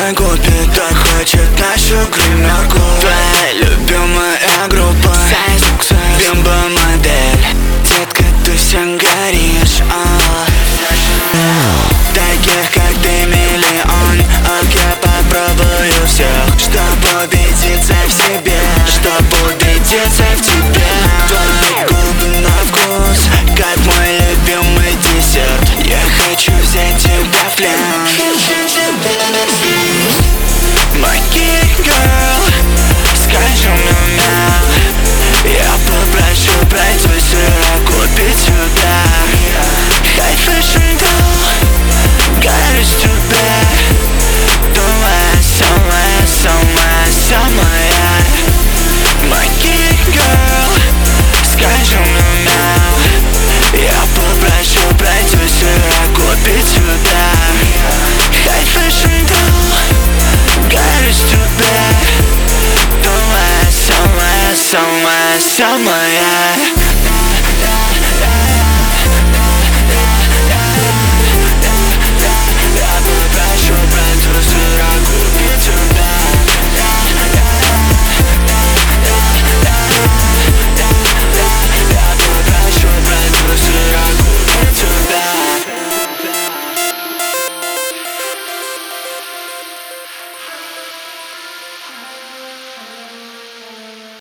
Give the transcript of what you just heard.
на губе, так хочет нашу гримерку. Твоя любимая группа Бимбо модель. Детка, ты вся горишь, таких как ты миллион, я попробую всех, чтоб убедиться в себе, чтоб убедиться в тебе. Твои губы на вкус, как мой любимый десерт. Я хочу взять тебя в плен. My key girl, скажи мне, я попрошу пройтись и купить сюда. High fashion girl, горишь тебя. Думая, самая My key girl, скажи мне, я попрошу пройтись и купить сюда. High fashion girl, горишь тебя. Думая, самая